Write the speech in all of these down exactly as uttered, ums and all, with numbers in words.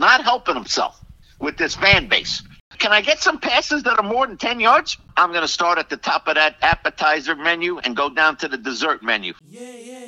not helping himself with this fan base. Can I get some passes that are more than ten yards? I'm going to start at the top of that appetizer menu and go down to the dessert menu. Yeah, yeah,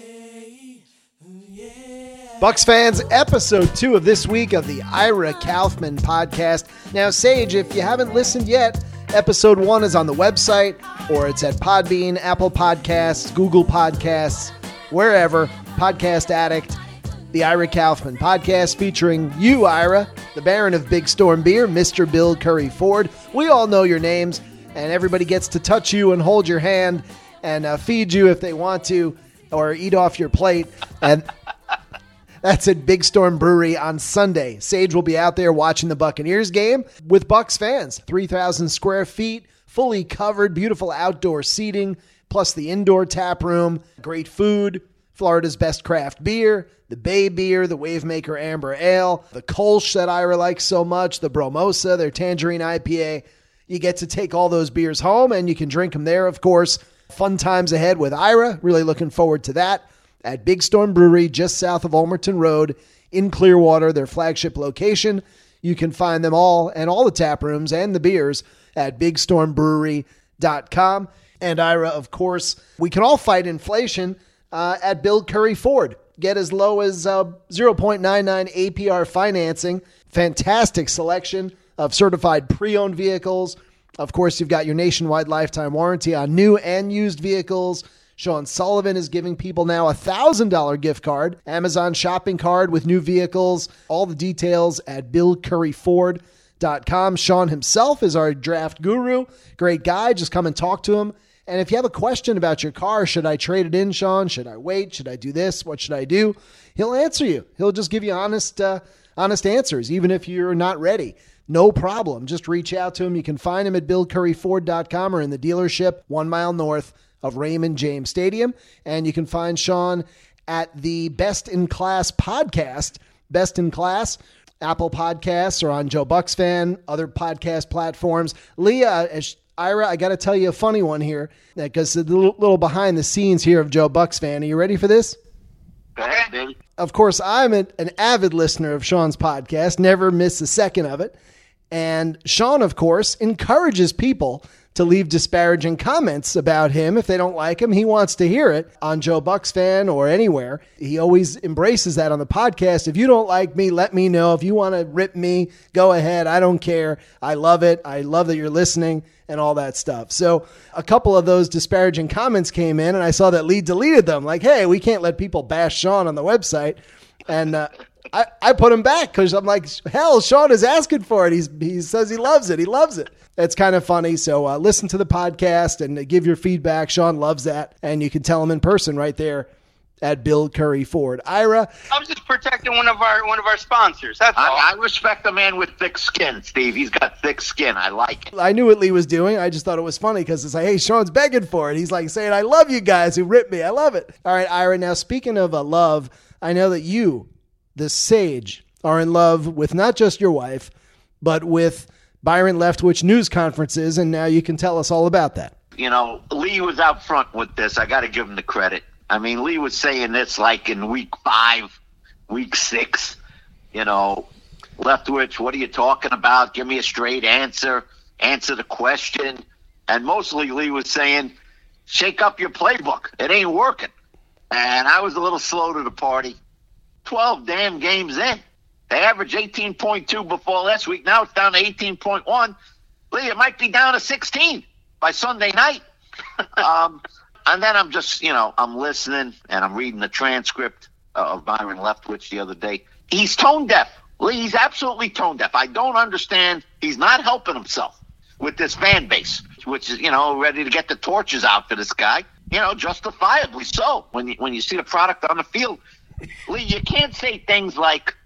yeah. Bucs fans, episode two of this week of the Ira Kaufman podcast. Now, Sage, if you haven't listened yet, episode one is on the website, or it's at Podbean, Apple Podcasts, Google Podcasts, wherever, Podcast Addict. The Ira Kaufman podcast featuring you, Ira, the Baron of Big Storm Beer, Mister Bill Curry Ford. We all know your names, and everybody gets to touch you and hold your hand and uh, feed you if they want to, or eat off your plate. And that's at Big Storm Brewery on Sunday. Sage will be out there watching the Buccaneers game with Bucs fans. three thousand square feet, fully covered, beautiful outdoor seating, plus the indoor tap room, great food, Florida's best craft beer, the Bay Beer, the Wavemaker Amber Ale, the Kolsch that Ira likes so much, the Bromosa, their Tangerine I P A. You get to take all those beers home, and you can drink them there, of course. Fun times ahead with Ira. Really looking forward to that at Big Storm Brewery, just south of Ulmerton Road in Clearwater, their flagship location. You can find them all and all the tap rooms and the beers at big storm brewery dot com. And Ira, of course, we can all fight inflation uh, at Bill Curry Ford. Get as low as uh, zero point nine nine A P R financing. Fantastic selection of certified pre-owned vehicles. Of course, you've got your nationwide lifetime warranty on new and used vehicles. Sean Sullivan is giving people now a one thousand dollars gift card, Amazon shopping card with new vehicles. All the details at bill curry ford dot com. Sean himself is our draft guru. Great guy. Just come and talk to him. And if you have a question about your car, should I trade it in, Sean? Should I wait? Should I do this? What should I do? He'll answer you. He'll just give you honest, uh, honest answers, even if you're not ready. No problem. Just reach out to him. You can find him at bill curry ford dot com or in the dealership one mile north of Raymond James Stadium. And you can find Sean at the Best in Class podcast, Best in Class, Apple Podcasts, or on Joe Bucs Fan, other podcast platforms. Leah, as Ira, I got to tell you a funny one here, because a little, little behind the scenes here of Joe Bucs Fan. Are you ready for this? Go ahead, baby. Of course, I'm a, an avid listener of Sean's podcast, never miss a second of it. And Sean, of course, encourages people to leave disparaging comments about him if they don't like him. He wants to hear it on Joe Bucs Fan or anywhere. He always embraces that on the podcast. If you don't like me, let me know. If you want to rip me, go ahead. I don't care. I love it. I love that you're listening and all that stuff. So a couple of those disparaging comments came in, and I saw that Lee deleted them. Like, hey, we can't let people bash Sean on the website. And uh, I, I put him back because I'm like, hell, Sean is asking for it. He's, he says he loves it. He loves it. It's kind of funny. So uh, listen to the podcast and give your feedback. Sean loves that. And you can tell him in person right there at Bill Curry Ford. Ira? I was just protecting one of our one of our sponsors. That's all. I, I respect a man with thick skin, Steve. He's got thick skin. I like it. I knew what Lee was doing. I just thought it was funny because it's like, hey, Sean's begging for it. He's like saying, I love you guys who ripped me. I love it. All right, Ira. Now, speaking of uh, love, I know that you, the Sage, are in love with not just your wife, but with Byron Leftwich news conferences, and now you can tell us all about that. You know, Lee was out front with this. I got to give him the credit. I mean, Lee was saying this like in week five, week six, you know, Leftwich, what are you talking about? Give me a straight answer. Answer the question. And mostly Lee was saying, shake up your playbook. It ain't working. And I was a little slow to the party. twelve damn games in. They averaged eighteen point two before last week. Now it's down to eighteen point one. Lee, it might be down to sixteen by Sunday night. um, and then I'm just, you know, I'm listening and I'm reading the transcript of Byron Leftwich the other day. He's tone deaf. Lee, he's absolutely tone deaf. I don't understand. He's not helping himself with this fan base, which is, you know, ready to get the torches out for this guy. You know, justifiably so. When you, when you see the product on the field, Lee, you can't say things like,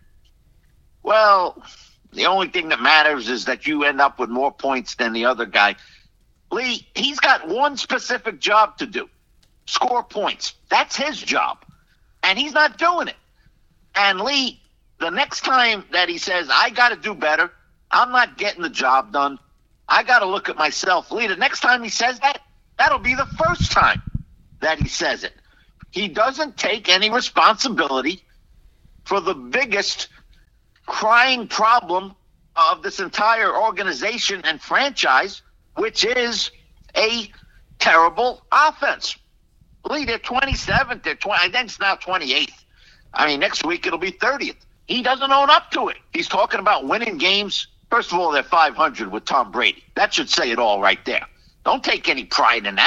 well, the only thing that matters is that you end up with more points than the other guy. Lee, he's got one specific job to do. Score points. That's his job. And he's not doing it. And Lee, the next time that he says, I got to do better, I'm not getting the job done, I got to look at myself. Lee, the next time he says that, that'll be the first time that he says it. He doesn't take any responsibility for the biggest crying problem of this entire organization and franchise, which is a terrible offense. Lee, they're twenty-seventh. They're twenty. I think it's now twenty-eighth. I mean, next week it'll be thirtieth. He doesn't own up to it. He's talking about winning games. First of all, they're five hundred with Tom Brady. That should say it all right there. Don't take any pride in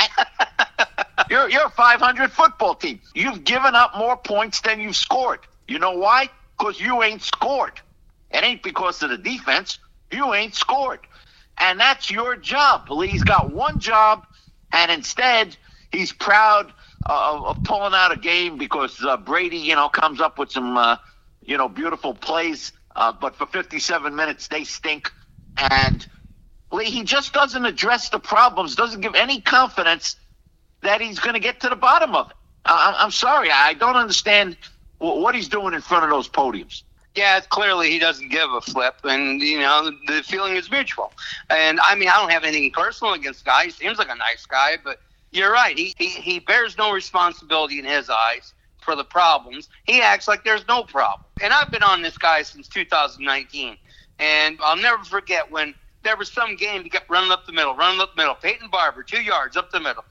that. you're, you're a five hundred football team. You've given up more points than you've scored. You know why? Because you ain't scored. It ain't because of the defense. You ain't scored. And that's your job. Lee's got one job, and instead he's proud uh, of pulling out a game because uh, Brady, you know, comes up with some, uh, you know, beautiful plays. Uh, but for fifty-seven minutes, they stink. And Lee, he just doesn't address the problems, doesn't give any confidence that he's going to get to the bottom of it. I- I'm sorry. I don't understand what he's doing in front of those podiums. Yeah, it's clearly he doesn't give a flip, and, you know, the feeling is mutual. And, I mean, I don't have anything personal against the guy. He seems like a nice guy, but you're right. He, he, he bears no responsibility in his eyes for the problems. He acts like there's no problem. And I've been on this guy since two thousand nineteen, and I'll never forget when there was some game he kept running up the middle, running up the middle. Peyton Barber, two yards up the middle.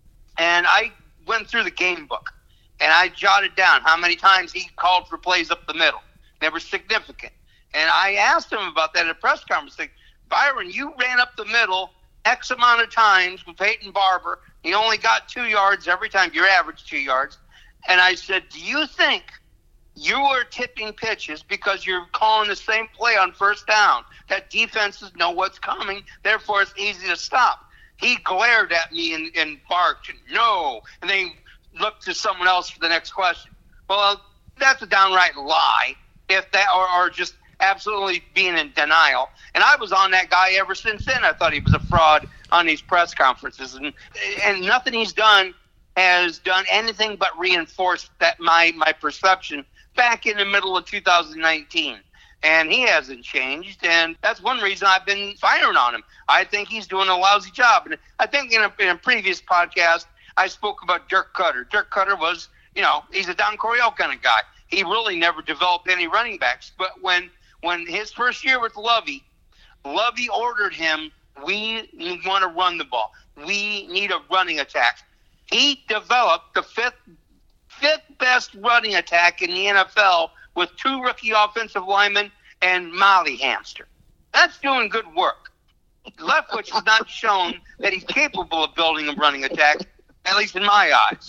And I went through the game book, and I jotted down how many times he called for plays up the middle. They were significant. And I asked him about that at a press conference. Like, Byron, you ran up the middle X amount of times with Peyton Barber. He only got two yards every time. Your average two yards. And I said, do you think you are tipping pitches because you're calling the same play on first down, that defenses know what's coming, therefore it's easy to stop? He glared at me and, and barked, no, and then he looked to someone else for the next question. Well, that's a downright lie, if that, or, or just absolutely being in denial. And I was on that guy ever since then. I thought he was a fraud on these press conferences, and and nothing he's done has done anything but reinforce that my my perception back in the middle of two thousand nineteen. And he hasn't changed, and that's one reason I've been firing on him. I think he's doing a lousy job. And I think in a, in a previous podcast, I spoke about Dirk Cutter. Dirk Cutter was, you know, he's a Don Coryell kind of guy. He really never developed any running backs. But when when his first year with Lovey, Lovey ordered him, we want to run the ball. We need a running attack. He developed the fifth fifth best running attack in the N F L with two rookie offensive linemen and Molly Hamster. That's doing good work. Leftwich has not shown that he's capable of building a running attack, at least in my eyes.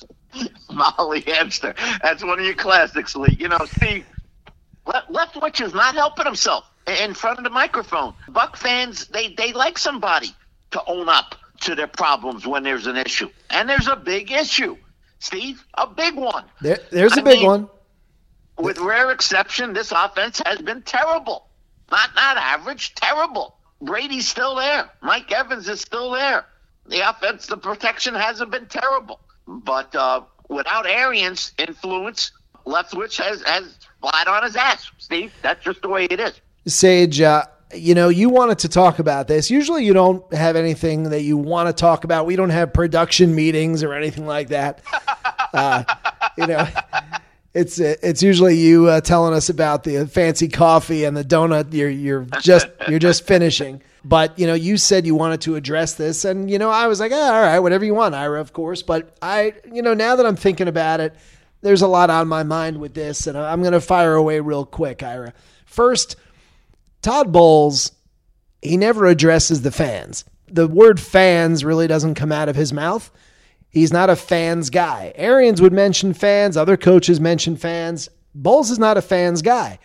Molly Hamster. That's one of your classics, Lee. You know, Steve, Le- Leftwich is not helping himself in front of the microphone. Buck fans, they, they like somebody to own up to their problems when there's an issue. And there's a big issue, Steve, a big one. There, there's a I big mean, one. With rare exception, this offense has been terrible. Not not average, terrible. Brady's still there. Mike Evans is still there. The offense, the protection hasn't been terrible. But uh, without Arians' influence, Leftwich has, has flat on his ass, Steve. That's just the way it is. Sage, uh, you know, you wanted to talk about this. Usually you don't have anything that you want to talk about. We don't have production meetings or anything like that. Uh, you know, it's it's usually you uh, telling us about the fancy coffee and the donut you're you're just you're just finishing. But, you know, you said you wanted to address this, and, you know, I was like, oh, all right, whatever you want, Ira, of course. But I, you know, now that I'm thinking about it, there's a lot on my mind with this, and I'm going to fire away real quick, Ira. First, Todd Bowles, he never addresses the fans. The word fans really doesn't come out of his mouth. He's not a fans guy. Arians would mention fans. Other coaches mention fans. Bowles is not a fans guy.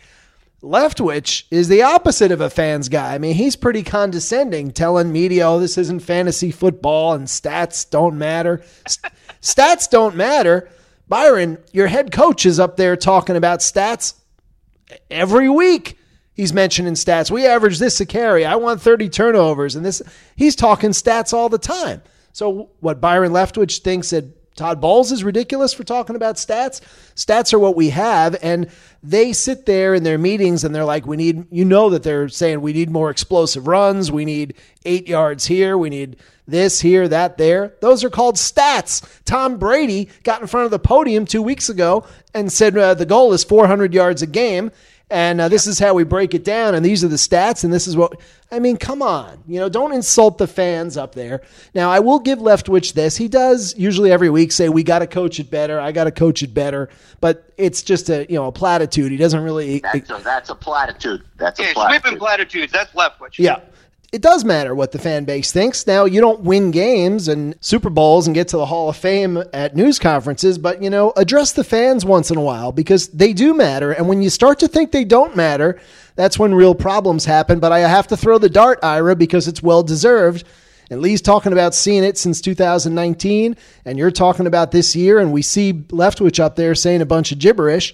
Leftwich is the opposite of a fans guy. I mean, he's pretty condescending, telling media, oh, this isn't fantasy football and stats don't matter. St- stats don't matter. Byron, your head coach is up there talking about stats every week. He's mentioning stats. We average this a carry. I want thirty turnovers. And this, he's talking stats all the time. So what Byron Leftwich thinks that Todd Bowles is ridiculous for talking about stats. Stats are what we have, and they sit there in their meetings and they're like, we need, you know that they're saying we need more explosive runs, we need eight yards here, we need this here, that there. Those are called stats. Tom Brady got in front of the podium two weeks ago and said uh, the goal is four hundred yards a game, And uh, this is how we break it down, and these are the stats, and this is what – I mean, come on. You know, don't insult the fans up there. Now, I will give Leftwich this. He does usually every week say, we got to coach it better, I got to coach it better, but it's just a, you know, a platitude. He doesn't really – That's a, that's a platitude. That's yeah, a platitude. sweeping platitudes, that's Leftwich. Yeah. It does matter what the fan base thinks. Now, you don't win games and Super Bowls and get to the Hall of Fame at news conferences, but, you know, address the fans once in a while because they do matter. And when you start to think they don't matter, that's when real problems happen. But I have to throw the dart, Ira, because it's well-deserved. And Lee's talking about seeing it since two thousand nineteen, and you're talking about this year, and we see Leftwich up there saying a bunch of gibberish.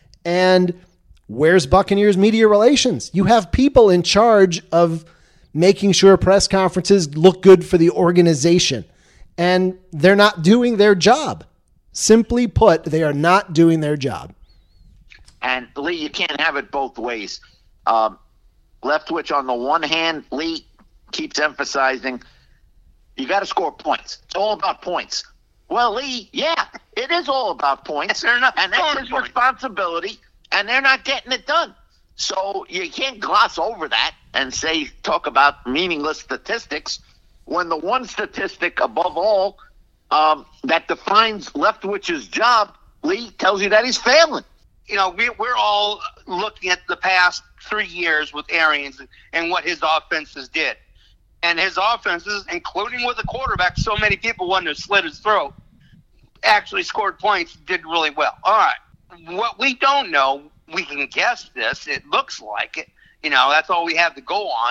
And where's Buccaneers media relations? You have people in charge of making sure press conferences look good for the organization. And they're not doing their job. Simply put, they are not doing their job. And, Lee, you can't have it both ways. Um, Leftwich, on the one hand, Lee keeps emphasizing, you got to score points. It's all about points. Well, Lee, yeah, it is all about points. They're not and that's his points. responsibility, and they're not getting it done. So you can't gloss over that and say, talk about meaningless statistics when the one statistic above all um, that defines Leftwich's job, Lee, tells you that he's failing. You know, we, we're all looking at the past three years with Arians and, and what his offenses did. And his offenses, including with a quarterback so many people wanted to slit his throat, actually scored points, did really well. All right. What we don't know, we can guess this, it looks like it, you know, that's all we have to go on,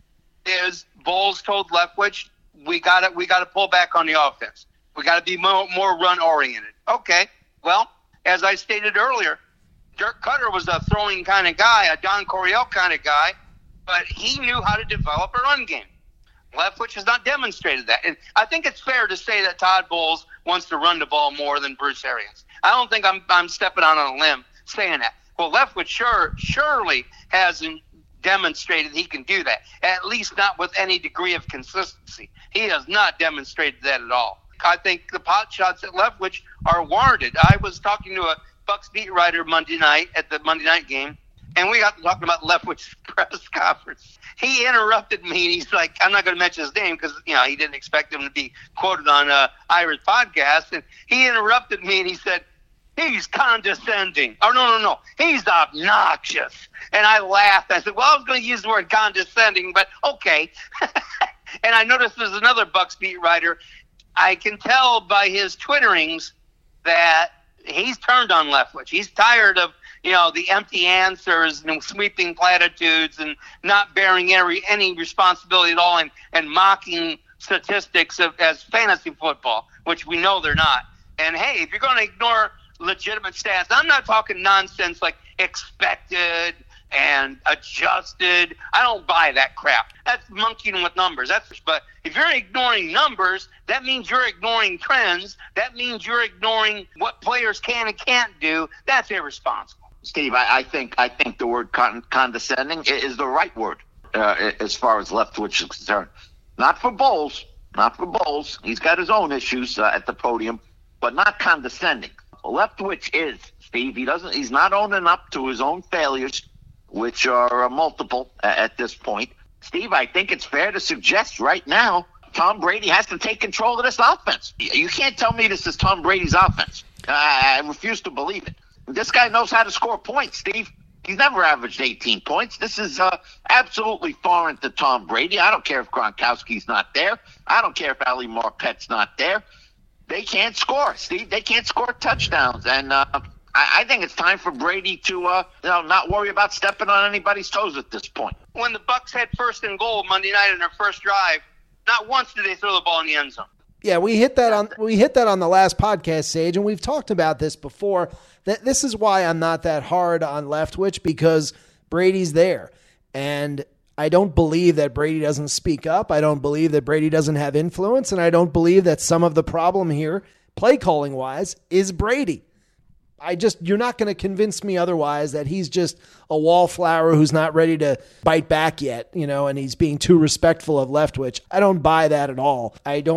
is Bowles told Leftwich, we got to we got to pull back on the offense. We got to be more, more run-oriented. Okay, well, as I stated earlier, Dirk Cutter was a throwing kind of guy, a Don Coryell kind of guy, but he knew how to develop a run game. Leftwich has not demonstrated that. And I think it's fair to say that Todd Bowles wants to run the ball more than Bruce Arians. I don't think I'm I'm stepping out on a limb saying that. Well, Leftwich sure, surely hasn't demonstrated he can do that, at least not with any degree of consistency. He has not demonstrated that at all. I think the pot shots at Leftwich are warranted. I was talking to a Bucks beat writer Monday night at the Monday night game, and we got to talking about Leftwich's press conference. He interrupted me, and he's like, I'm not going to mention his name because, you know, he didn't expect him to be quoted on uh, Ira's podcast, and he interrupted me, and he said, he's condescending. Oh, no, no, no. He's obnoxious. And I laughed. I said, well, I was going to use the word condescending, but okay. And I noticed there's another Bucks beat writer. I can tell by his twitterings that he's turned on Leftwich. He's tired of, you know, the empty answers and sweeping platitudes and not bearing any, any responsibility at all and, and mocking statistics of, as fantasy football, which we know they're not. And, hey, if you're going to ignore legitimate stats, I'm not talking nonsense like expected and adjusted. I don't buy that crap. That's monkeying with numbers. That's but if you're ignoring numbers, that means you're ignoring trends. That means you're ignoring what players can and can't do. That's irresponsible. Steve, I, I think I think the word con- condescending is the right word uh, as far as Leftwich is concerned. Not for Bowles, not for Bowles. He's got his own issues uh, at the podium, but not condescending. Leftwich is, Steve. He doesn't. He's not owning up to his own failures, which are uh, multiple uh, at this point. Steve, I think it's fair to suggest right now Tom Brady has to take control of this offense. You can't tell me this is Tom Brady's offense. Uh, I refuse to believe it. This guy knows how to score points, Steve. He's never averaged eighteen points. This is uh, absolutely foreign to Tom Brady. I don't care if Gronkowski's not there. I don't care if Ali Marpet's not there. They can't score, Steve. They can't score touchdowns. And uh, I, I think it's time for Brady to uh, you know, not worry about stepping on anybody's toes at this point. When the Bucks had first and goal Monday night in their first drive, not once did they throw the ball in the end zone. Yeah, we hit that on we hit that on the last podcast, Sage, and we've talked about this before. That this is why I'm not that hard on Leftwich, because Brady's there. And I don't believe that Brady doesn't speak up. I don't believe that Brady doesn't have influence, and I don't believe that some of the problem here, play calling wise, is Brady. I just, you're not going to convince me otherwise that he's just a wallflower who's not ready to bite back yet, you know, and he's being too respectful of Leftwich. I don't buy that at all. I don't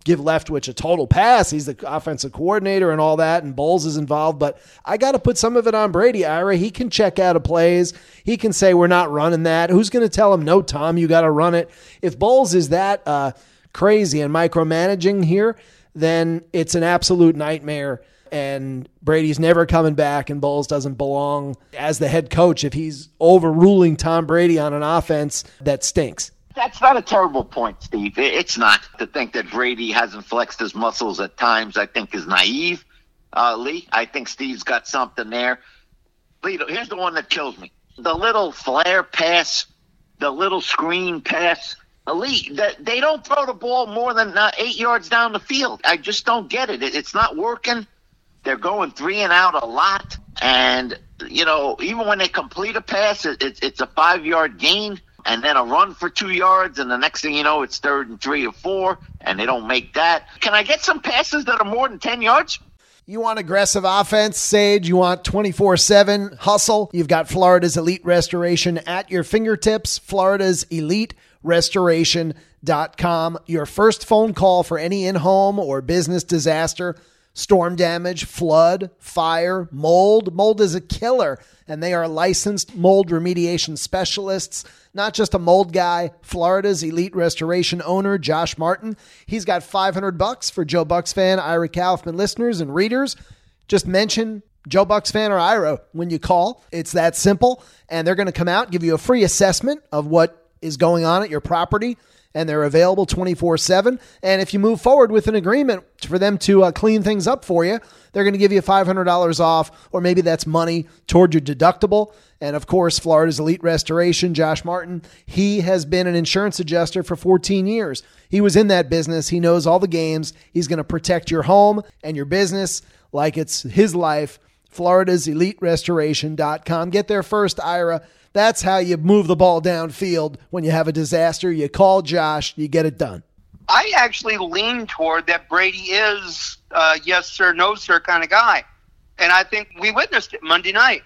give Leftwich a total pass. He's the offensive coordinator and all that, and Bowles is involved. But I got to put some of it on Brady, Ira. He can check out of plays. He can say, we're not running that. Who's going to tell him, no, Tom, you got to run it? If Bowles is that uh, crazy and micromanaging here, then it's an absolute nightmare. And Brady's never coming back, and Bowles doesn't belong as the head coach if he's overruling Tom Brady on an offense that stinks. That's not a terrible point, Steve. It's not. To think that Brady hasn't flexed his muscles at times, I think, is naive, uh, Lee. I think Steve's got something there. Lee, here's the one that kills me. The little flare pass, the little screen pass. Lee, they don't throw the ball more than uh, eight yards down the field. I just don't get it. It's not working. They're going three and out a lot. And, you know, even when they complete a pass, it's a five-yard gain. And then a run for two yards, and the next thing you know, it's third and three or four, and they don't make that. Can I get some passes that are more than ten yards? You want aggressive offense, Sage? You want twenty-four seven hustle? You've got Florida's Elite Restoration at your fingertips, Florida's Elite Restoration dot com. Your first phone call for any in-home or business disaster, storm damage, flood, fire, mold. Mold is a killer, and they are licensed mold remediation specialists. Not just a mold guy. Florida's Elite Restoration owner, Josh Martin, he's got five hundred bucks for Joe Bucks fan, Ira Kaufman listeners and readers. Just mention Joe Bucks fan or Ira when you call. It's that simple, and they're going to come out, give you a free assessment of what is going on at your property, and they're available twenty-four seven. And if you move forward with an agreement for them to uh, clean things up for you, they're going to give you five hundred dollars off, or maybe that's money toward your deductible. And of course, Florida's Elite Restoration, Josh Martin, he has been an insurance adjuster for fourteen years. He was in that business. He knows all the games. He's going to protect your home and your business like it's his life. Florida's Elite Restoration dot com. Get there first, Ira. That's how you move the ball downfield when you have a disaster. You call Josh, you get it done. I actually lean toward that Brady is uh, yes sir, no sir kind of guy. And I think we witnessed it Monday night.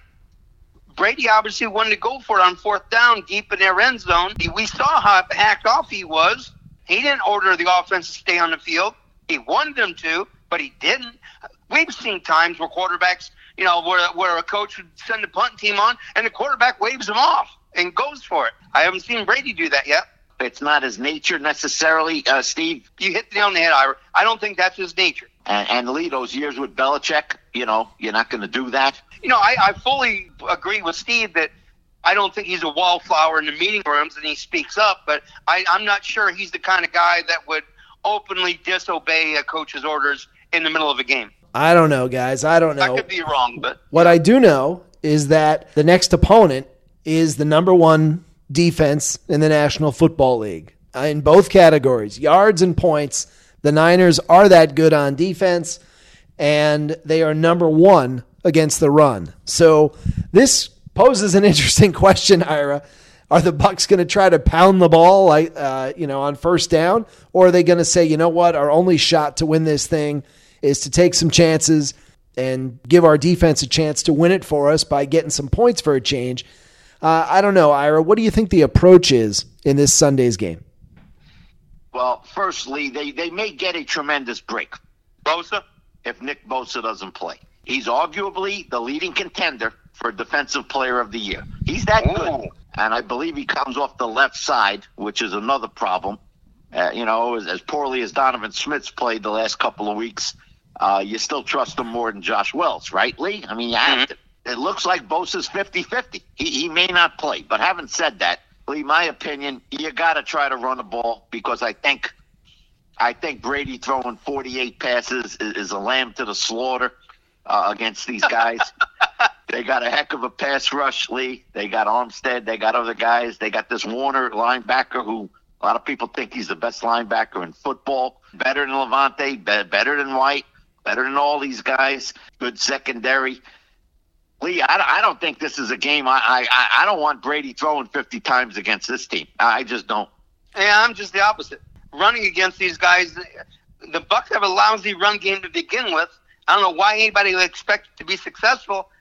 Brady obviously wanted to go for it on fourth down deep in their end zone. We saw how hacked off he was. He didn't order the offense to stay on the field. He wanted them to, but he didn't. We've seen times where quarterbacks, you know, where where a coach would send the punt team on and the quarterback waves him off and goes for it. I haven't seen Brady do that yet. It's not his nature necessarily, uh, Steve. You hit the nail on the head, Ira. I don't think that's his nature. And, and Lee, those years with Belichick, you know, you're not going to do that. You know, I, I fully agree with Steve that I don't think he's a wallflower in the meeting rooms and he speaks up, but I, I'm not sure he's the kind of guy that would openly disobey a coach's orders in the middle of a game. I don't know, guys. I don't know. I could be wrong, but what I do know is that the next opponent is the number one defense in the National Football League in both categories, yards and points. The Niners are that good on defense, and they are number one against the run. So this poses an interesting question, Ira. Are the Bucs going to try to pound the ball, like uh, you know, on first down, or are they going to say, you know what, our only shot to win this thing is to take some chances and give our defense a chance to win it for us by getting some points for a change? Uh, I don't know, Ira. What do you think the approach is in this Sunday's game? Well, firstly, they, they may get a tremendous break. Bosa? If Nick Bosa doesn't play. He's arguably the leading contender for Defensive Player of the Year. He's that Ooh. good. And I believe he comes off the left side, which is another problem. Uh, you know, as, as poorly as Donovan Smith's played the last couple of weeks, uh, you still trust him more than Josh Wells, right, Lee? I mean, you have to. It looks like Bosa's fifty-fifty. He, he may not play. But having said that, Lee, my opinion, you got to try to run the ball because I think I think Brady throwing forty-eight passes is, is a lamb to the slaughter uh, against these guys. They got a heck of a pass rush, Lee. They got Armstead. They got other guys. They got this Warner linebacker who a lot of people think he's the best linebacker in football. Better than Levante, be- better than White, better than all these guys. Good secondary. Lee, I, I don't think this is a game. I, I I don't want Brady throwing fifty times against this team. I just don't. Yeah, I'm just the opposite. Running against these guys, the Bucs have a lousy run game to begin with. I don't know why anybody would expect it to be successful.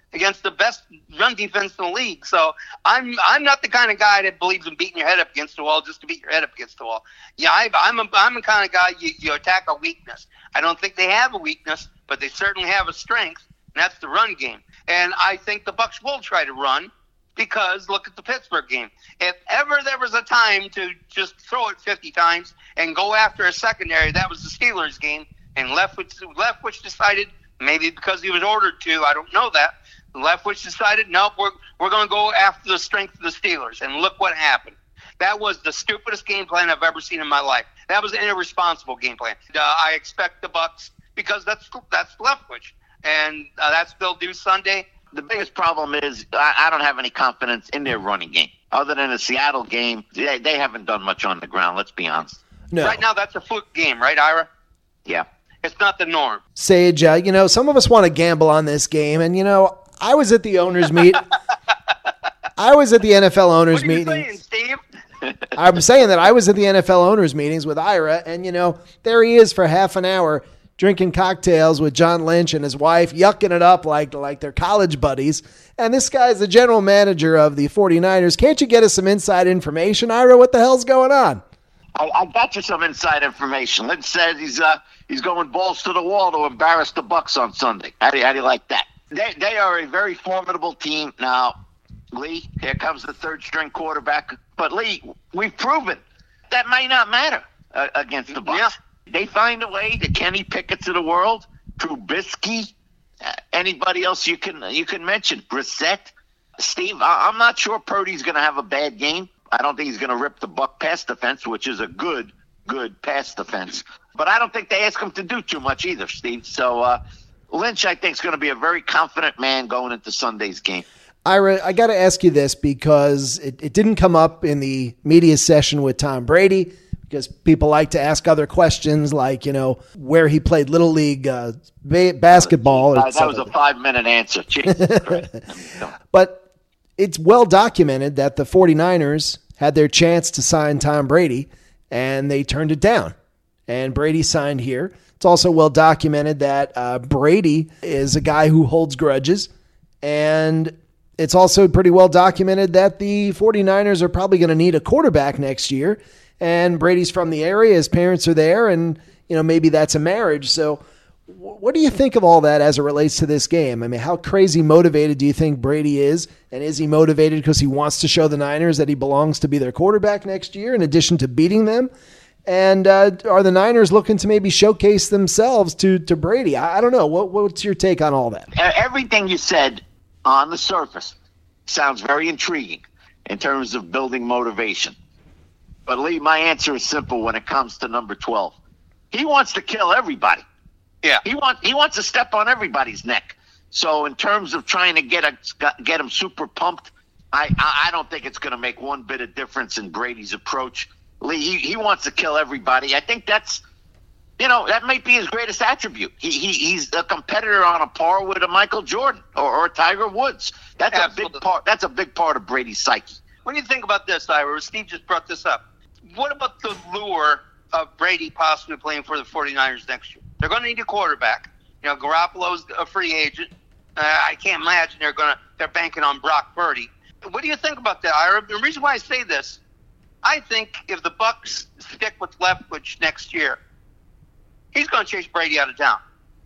against the best run defense in the league. So I'm I'm not the kind of guy that believes in beating your head up against the wall just to beat your head up against the wall. Yeah, I, I'm a, I'm the kind of guy you, you attack a weakness. I don't think they have a weakness, but they certainly have a strength, and that's the run game. And I think the Bucs will try to run because look at the Pittsburgh game. If ever there was a time to just throw it fifty times and go after a secondary, that was the Steelers game. And Leftwich, Leftwich decided, maybe because he was ordered to, I don't know that, Leftwich decided, nope, we're, we're going to go after the strength of the Steelers. And look what happened. That was the stupidest game plan I've ever seen in my life. That was an irresponsible game plan. Uh, I expect the Bucs, because that's that's Leftwich. And uh, that's what they'll do Sunday. The biggest problem is I, I don't have any confidence in their running game. Other than the Seattle game, they, they haven't done much on the ground, let's be honest. No. Right now, that's a fluke game, right, Ira? Yeah. It's not the norm. Sage, uh, you know, some of us want to gamble on this game, and, you know, I was at the owners' meet. I was at the N F L owners' What are you meetings. saying, Steve? I'm saying that I was at the N F L owners' meetings with Ira, and, you know, there he is for half an hour drinking cocktails with John Lynch and his wife, yucking it up like, like they're college buddies. And this guy's the general manager of the 49ers. Can't you get us some inside information, Ira? What the hell's going on? I, I got you some inside information. Lynch says he's uh he's going balls to the wall to embarrass the Bucs on Sunday. How do you, how do you like that? They they are a very formidable team. Now, Lee, here comes the third string quarterback. But Lee, we've proven that may not matter uh, against the Bucs. Yeah. They find a way. The Kenny Pickett's of the world, Trubisky, uh, anybody else you can you can mention, Brissett, Steve. I, I'm not sure Purdy's going to have a bad game. I don't think he's going to rip the Buck pass defense, which is a good, good pass defense. But I don't think they ask him to do too much either, Steve. So uh, Lynch, I think, is going to be a very confident man going into Sunday's game. Ira, I got to ask you this because it, it didn't come up in the media session with Tom Brady, because people like to ask other questions like, you know, where he played Little League uh, ba- basketball. Uh, that was a five-minute answer. But it's well documented that the 49ers had their chance to sign Tom Brady, and they turned it down. And Brady signed here. It's also well documented that uh, Brady is a guy who holds grudges. And it's also pretty well documented that the 49ers are probably going to need a quarterback next year. And Brady's from the area. His parents are there. And, you know, maybe that's a marriage. So what do you think of all that as it relates to this game? I mean, how crazy motivated do you think Brady is? And is he motivated because he wants to show the Niners that he belongs to be their quarterback next year in addition to beating them? And uh, are the Niners looking to maybe showcase themselves to, to Brady? I, I don't know. What, what's your take on all that? Everything you said on the surface sounds very intriguing in terms of building motivation. But, Lee, my answer is simple when it comes to number twelve. He wants to kill everybody. Yeah. He wants he wants to step on everybody's neck. So in terms of trying to get a, get him super pumped, I, I don't think it's going to make one bit of difference in Brady's approach. Lee, he, he wants to kill everybody. I think that's, you know, that might be his greatest attribute. He, he He's a competitor on a par with a Michael Jordan or, or Tiger Woods. That's Absolutely. a big part. That's a big part of Brady's psyche. When you think about this, Ira, Steve just brought this up. What about the lure of Brady possibly playing for the 49ers next year? They're going to need a quarterback. You know, Garoppolo's a free agent. Uh, I can't imagine they're going to they're banking on Brock Purdy. What do you think about that, Ira? The reason why I say this, I think if the Bucs stick with Leftwich next year, he's going to chase Brady out of town.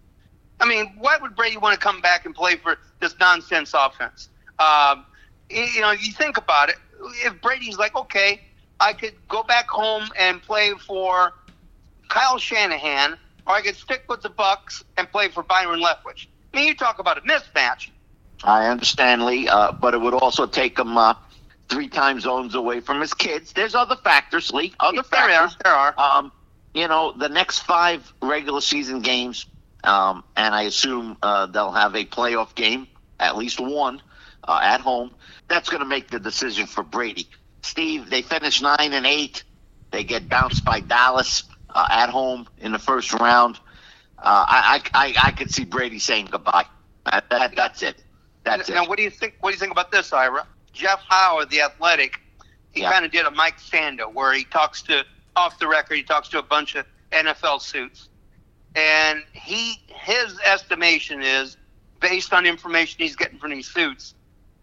I mean, why would Brady want to come back and play for this nonsense offense? Um, you know, you think about it. If Brady's like, okay, I could go back home and play for Kyle Shanahan, or I could stick with the Bucs and play for Byron Leftwich. I mean, you talk about a mismatch. I understand, Lee, uh, but it would also take him uh, three time zones away from his kids. There's other factors, Lee. Other There factors. are. There are. Um, you know, the next five regular season games, um, and I assume uh, they'll have a playoff game, at least one, uh, at home. That's going to make the decision for Brady. Steve, they finish nine and eight. They get bounced by Dallas uh, at home in the first round. Uh, I, I I could see Brady saying goodbye. That, that, that's it. That's now, it. what do you think? What do you think about this, Ira? Jeff Howard, the Athletic, he Yeah. kind of did a Mike Sando where he talks to off the record. He talks to a bunch of N F L suits, and he his estimation is based on information he's getting from these suits,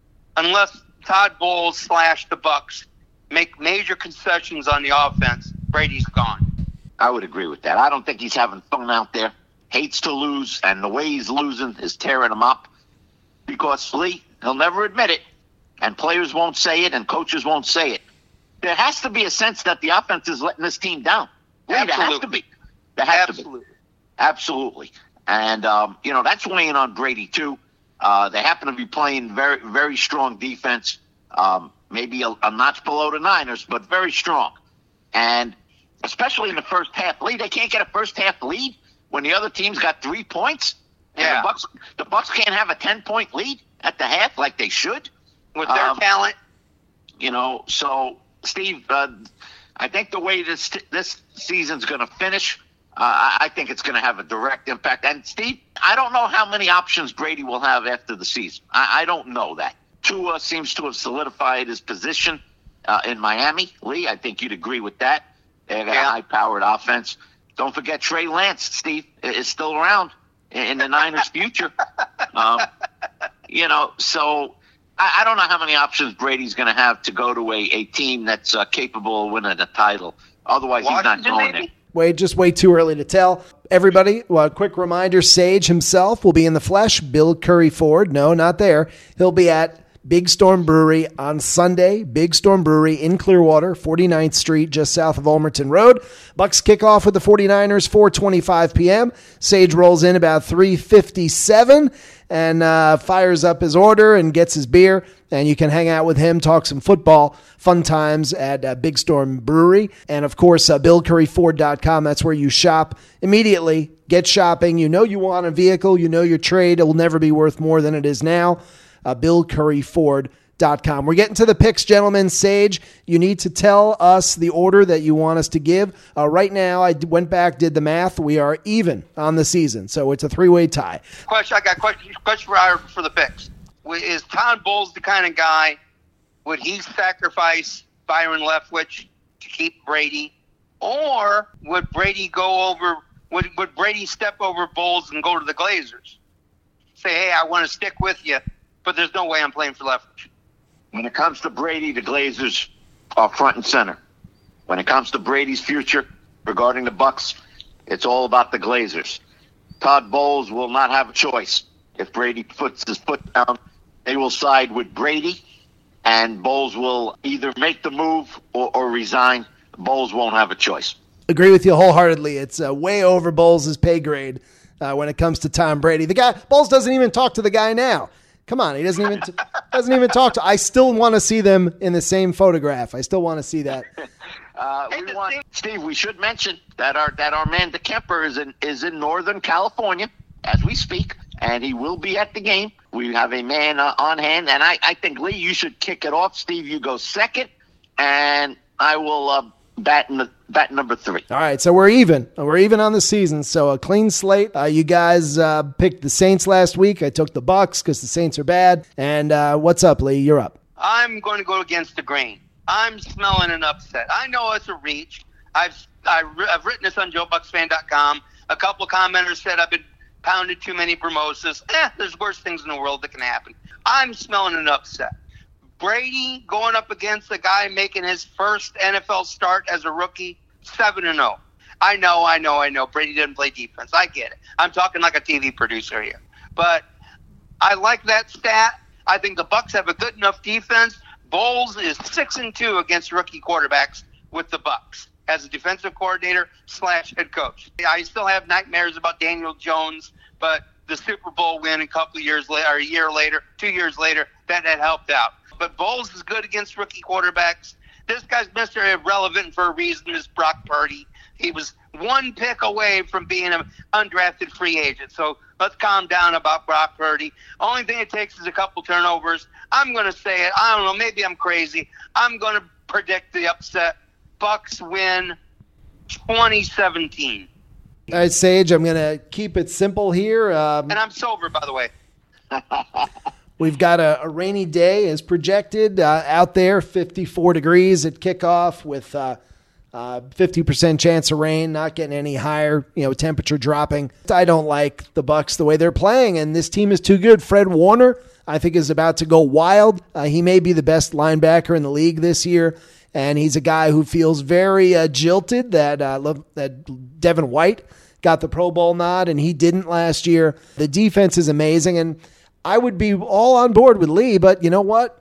unless Todd Bowles slash the Bucs make major concessions on the offense, Brady's gone. I would agree with that. I don't think he's having fun out there. Hates to lose, and the way he's losing is tearing him up. Because, Lee, he'll never admit it, and players won't say it, and coaches won't say it. There has to be a sense that the offense is letting this team down. Lee, there has to be. There has Absolutely. to be. Absolutely. And, um, you know, that's weighing on Brady, too. Uh, they happen to be playing very, very strong defense, um, maybe a, a notch below the Niners, but very strong. And especially in the first half lead, they can't get a first half lead when the other team's got three points. And Yeah. the Bucs, the Bucs can't have a ten-point lead at the half like they should. With their Um, talent, You know, so, Steve, uh, I think the way this this season's going to finish, uh, I I think it's going to have a direct impact. And, Steve, I don't know how many options Brady will have after the season. I, I don't know that. Tua seems to have solidified his position uh, in Miami. Lee, I think you'd agree with that. They got Yeah. a high-powered offense. Don't forget Trey Lance, Steve, is still around in, in the Niners' future. Um, you know, so I, I don't know how many options Brady's going to have to go to a, a team that's uh, capable of winning a title. Otherwise, Washington, he's not going maybe? there. Wait, just way too early to tell. Everybody, well, a quick reminder, Sage himself will be in the flesh. Bill Curry Ford, no, not there. He'll be at Big Storm Brewery on Sunday. Big Storm Brewery in Clearwater, forty-ninth Street, just south of Ulmerton Road. Bucks kick off with the 49ers, four twenty-five p.m. Sage rolls in about three fifty-seven and uh, fires up his order and gets his beer. And you can hang out with him, talk some football, fun times at uh, Big Storm Brewery. And, of course, uh, bill curry ford dot com. That's where you shop immediately. Get shopping. You know you want a vehicle. You know your trade. It will never be worth more than it is now. Uh, bill curry ford dot com. We're getting to the picks, gentlemen. Sage, you need to tell us the order that you want us to give. Uh, right now, I went back, did the math. We are even on the season, so it's a three-way tie. question. I got a question, question for our, for the picks. Is Todd Bowles the kind of guy, would he sacrifice Byron Leftwich to keep Brady? Or would Brady go over, would, would Brady step over Bowles and go to the Glazers? Say, hey, I want to stick with you, but there's no way I'm playing for Leftwich. When it comes to Brady, the Glazers are front and center. When it comes to Brady's future regarding the Bucs, it's all about the Glazers. Todd Bowles will not have a choice. If Brady puts his foot down, they will side with Brady, and Bowles will either make the move or, or resign. Bowles won't have a choice. Agree with you wholeheartedly. It's uh, way over Bowles' pay grade uh, when it comes to Tom Brady. The guy, Bowles doesn't even talk to the guy now. Come on, he doesn't even t- doesn't even talk to. I still want to see them in the same photograph. I still want to see that. Uh, we want, Steve, we should mention that our that our man DeKemper is in is in Northern California as we speak, and he will be at the game. We have a man uh, on hand, and I, I think, Lee, you should kick it off. Steve, you go second, and I will uh, bat, in the, bat number three. All right, so we're even. We're even on the season, so a clean slate. Uh, you guys uh, picked the Saints last week. I took the Bucs because the Saints are bad. And uh, what's up, Lee? You're up. I'm going to go against the grain. I'm smelling an upset. I know it's a reach. I've I, I've written this on joe bucks fan dot com. A couple of commenters said I've been pounded too many Bromosas. Eh, there's worse things in the world that can happen. I'm smelling an upset. Brady going up against a guy making his first N F L start as a rookie, seven and oh. I know, I know, I know. Brady didn't play defense. I get it. I'm talking like a T V producer here. But I like that stat. I think the Bucs have a good enough defense. Bowles is six and two against rookie quarterbacks with the Bucs as a defensive coordinator slash head coach. I still have nightmares about Daniel Jones, but the Super Bowl win a couple of years later, or a year later, two years later, that had helped out. But Bowles is good against rookie quarterbacks. This guy's Mister Irrelevant for a reason, is Brock Purdy. He was one pick away from being an undrafted free agent. So let's calm down about Brock Purdy. Only thing it takes is a couple turnovers. I'm going to say it. I don't know. Maybe I'm crazy. I'm going to predict the upset. Bucks win twenty seventeen. All right, Sage, I'm going to keep it simple here. Um, And I'm sober, by the way. We've got a, a rainy day as projected uh, out there, fifty-four degrees at kickoff with uh, Uh, fifty percent chance of rain, not getting any higher, you know, temperature dropping. I don't like the Bucs the way they're playing, and this team is too good. Fred Warner, I think, is about to go wild. Uh, he may be the best linebacker in the league this year, and he's a guy who feels very uh, jilted that uh, that Devin White got the Pro Bowl nod, and he didn't last year. The defense is amazing, and I would be all on board with Lee, but you know what?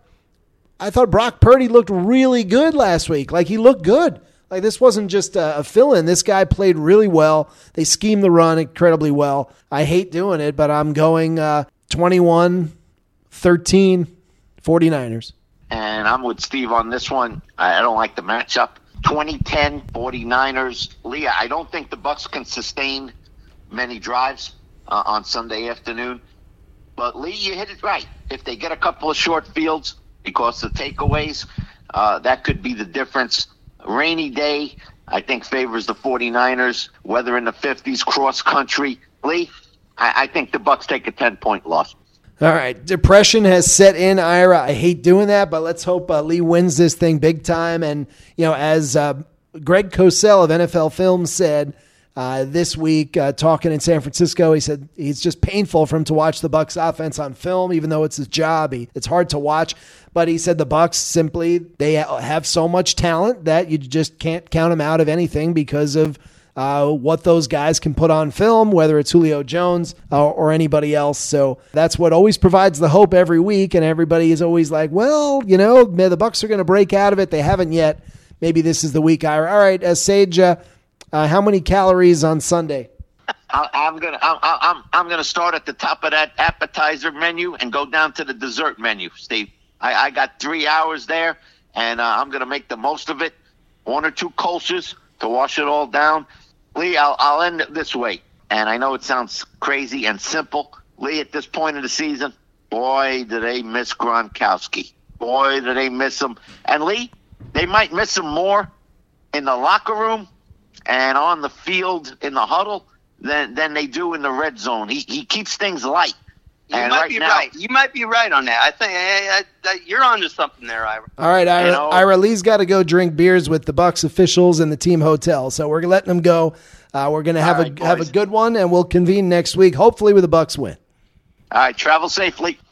I thought Brock Purdy looked really good last week. Like, he looked good. Like, this wasn't just a, a fill-in. This guy played really well. They schemed the run incredibly well. I hate doing it, but I'm going uh, twenty-one thirteen 49ers. And I'm with Steve on this one. I don't like the matchup. twenty ten 49ers. Leah, I don't think the Bucs can sustain many drives uh, on Sunday afternoon. But, Lee, you hit it right. If they get a couple of short fields because of takeaways, uh, that could be the difference. Rainy day, I think, favors the 49ers. Weather in the fifties, cross-country. Lee, I, I think the Bucs take a ten-point loss. All right. Depression has set in, Ira. I hate doing that, but let's hope uh, Lee wins this thing big time. And, you know, as uh, Greg Cosell of N F L Films said uh, this week, uh, talking in San Francisco, he said it's just painful for him to watch the Bucs offense on film, even though it's his job. He, it's hard to watch. But he said the Bucs simply, they have so much talent that you just can't count them out of anything because of uh, what those guys can put on film, whether it's Julio Jones uh, or anybody else. So that's what always provides the hope every week. And everybody is always like, well, you know, the Bucs are going to break out of it. They haven't yet. Maybe this is the week. All right, uh, Sage, uh, uh, how many calories on Sunday? I, I'm gonna I'm I'm I'm gonna start at the top of that appetizer menu and go down to the dessert menu, Steve. I, I got three hours there, and uh, I'm going to make the most of it. One or two koshes to wash it all down. Lee, I'll, I'll end it this way. And I know it sounds crazy and simple. Lee, at this point of the season, boy, do they miss Gronkowski. Boy, do they miss him. And, Lee, they might miss him more in the locker room and on the field in the huddle than, than they do in the red zone. He, he keeps things light. You and might right be now, right. You might be right on that. I think I, I, I, you're onto something there, Ira. All right, Ira. You know, Ira Lee's got to go drink beers with the Bucs officials in the team hotel, so we're letting him go. Uh, we're going to have right, a have a boys. good one, and we'll convene next week, hopefully with a Bucs win. All right, travel safely.